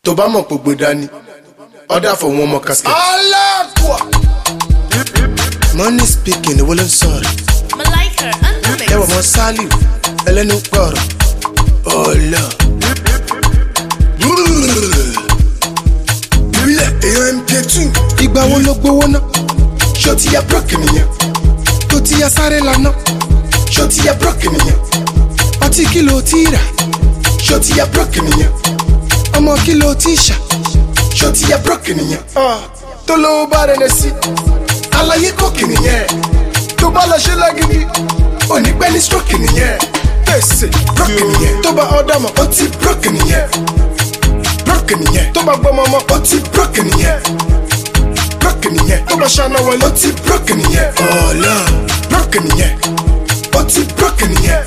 tó bá mọ̀ pò gbé dání order for one more casket. Aláàkùà. Money speaking owó ló ń sọ̀rọ̀. Malaika and the mix. Ẹwà mọ Sálíù ẹlẹ́nu pọ̀rọ̀. Ọ̀la. Ilé èèyàn MP2. Ìgbà wo ló gbowó ná? Ṣó ti ya broke nìyẹn? Tó ti ya sáré lana? Ṣó ti ya broke nìyẹn? Ọtí kìlò tí rà? Ṣó ti ya broke nìyẹn? Ọmọ kìlò tí ṣà? Ṣó ti ya broke nìyẹn? Tó lówó bá rẹ̀ sí. Àlàyé kòkì nìyẹn. Tó bá lọ ṣe lágídí òní pẹ́ ní stroke nìyẹn. Gbèsè broke nìyẹn. Tó bá ọ̀dà mọ̀ ó ti broke nìyẹn. Broke nìyẹn. Tó bá gbọ́mọ mọ́ ó ti broke nìyẹn. Broke nìyẹn. Tó bá ṣáná wọlé ó ti broke nìyẹn. Ọ̀la broke nìyẹn. Ó ti broke nìyẹn.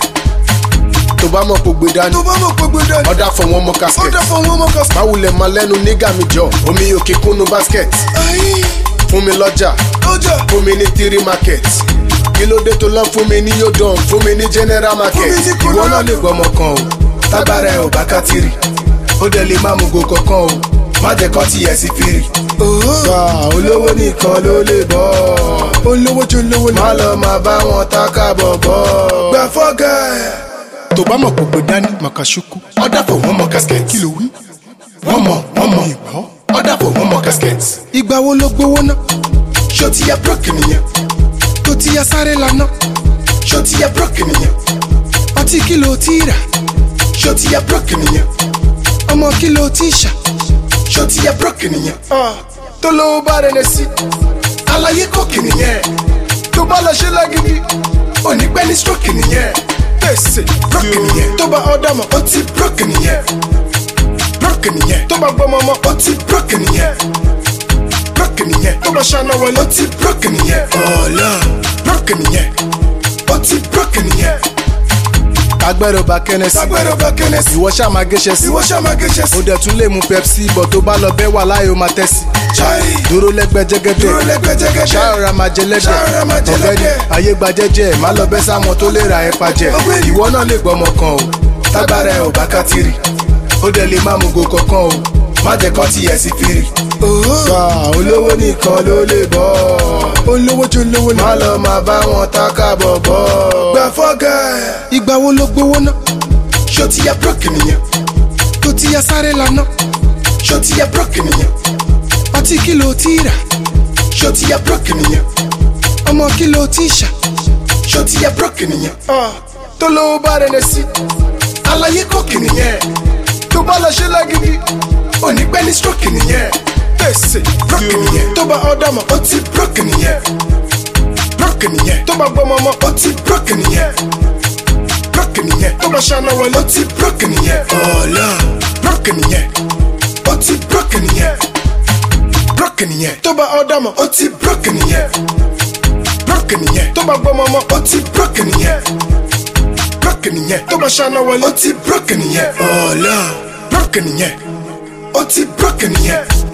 Tó bá mọ̀ kó gbé dání. Tó bá mọ̀ kó gbé dání. Order for one more casket. Order for one more casket. Báwulẹ̀ máa lẹ́nu nígà mi jọ. Omi òkè kúnnú basket. Fún mi lọ́jà. Fún mi ní three market. Kí ló dé tó lọ fún mi ní yóò fún mi ní general market. Ìwọ náà lè gbọmọ kan o tágbára ẹ ò bá kátìrì ó dẹ̀ lè má mugo kankan o má jẹ́ kọ́ tiẹ̀ sí fìrì. Olówó nìkan ló lè bọ́ olówó jó lówó má lọ máa bá wọn tákà bọ̀bọ̀. Gbà fọ́gà ẹ̀. Tó bá mọ̀ gbogbo dání màkàṣúkú. Order for one more casket. Kí ló wí? One more ìgbọ́. Order for one more casket. Ìgbà wo ló gbowó ná? Ṣó ti ya broke nìyẹn? Tó ti ya sáré lana? Ṣó ti ya broke nìyẹn? Ọtí kìlò tí rà? Ṣó ti ya broke nìyẹn? Ọmọ kìlò tí ṣà? Ṣó ti ya broke nìyẹn? Tó lówó bá rẹ̀ sí. Àlàyé kòkì nìyẹn. Tó bá lọ ṣe lágídí òní pẹ́ ní stroke nìyẹn. Gbèsè broke nìyẹn. Tó bá ọ̀dà mọ̀ ó ti broke nìyẹn. Broke nìyẹn. Tó bá gbọ́mọ mọ́ ó ti broke nìyẹn. Broke nìyẹn. Tó bá ṣáná wọlé ó ti broke nìyẹn. Ọ̀la broke nìyẹn. Ó ti broke nìyẹn. Agbẹ́rò bá kẹ́nẹ́sì. Agbẹ́rò bá kẹ́nẹ́sì. Ìwọ ṣáà máa gẹ́ṣẹ́ sí. Ìwọ ṣáà máa gẹ́ṣẹ́ sí. Ó dẹ̀ tún lè mu Pepsi bọ̀ tó bá lọ bẹ́ wà láyò máa tẹ́sí. Dúró lẹ́gbẹ́ jẹ́gẹ́dẹ́. Dúró lẹ́gbẹ́ jẹ́gẹ́dẹ́. Ṣáàrà máa jẹ lẹ́dẹ̀. Ṣáàrà máa jẹ lẹ́dẹ̀. Ọ̀gbẹ́ni ayé gba jẹ́jẹ́ má lọ bẹ́ sáwọn tó lè ra ẹ̀ pàjẹ́. Ìwọ náà lè gbọ́mọ kan o tágbára ẹ̀ ò bá kátìrì ó dẹ̀ lè má mugo kankan o má jẹ́ kọ́ tiẹ̀ sí fìrì. Olówó nìkan ló lè bọ́ olówó jó lówó má lọ máa bá wọn tákà bọ̀bọ̀. Gbà fọ́gà ẹ̀. Ìgbà wo ló gbowó ná? Ṣó ti ya broke nìyẹn? Tó ti ya sáré lana? Ṣó ti ya broke nìyẹn? Ọtí kìlò tí rà? Ṣó ti ya broke nìyẹn? Ọmọ kìlò tí ṣà? Ṣó ti ya broke nìyẹn? Tó lówó bá rẹ̀ sí. Àlàyé kòkì nìyẹn. Tó bá lọ ṣe lágídí òní pẹ́ ní stroke nìyẹn. Gbèsè broke nìyẹn. Tó bá ọ̀dà mọ̀ ó ti broke nìyẹn. Broke nìyẹn. Tó bá gbọ́mọ mọ́ ó ti broke nìyẹn. Broke nìyẹn. Tó bá ṣáná wọlé ó ti broke nìyẹn. Ọ̀la broke nìyẹn. Ó ti broke nìyẹn. Broke nìyẹn. Tó bá ọ̀dà mọ̀ ó ti broke nìyẹn. Broke nìyẹn. Tó bá gbọ́mọ mọ́ ó ti broke nìyẹn. Broke nìyẹn. Tó bá ṣáná wọlé ó ti broke nìyẹn. Ọ̀la broke nìyẹn. Ó ti broke nìyẹn.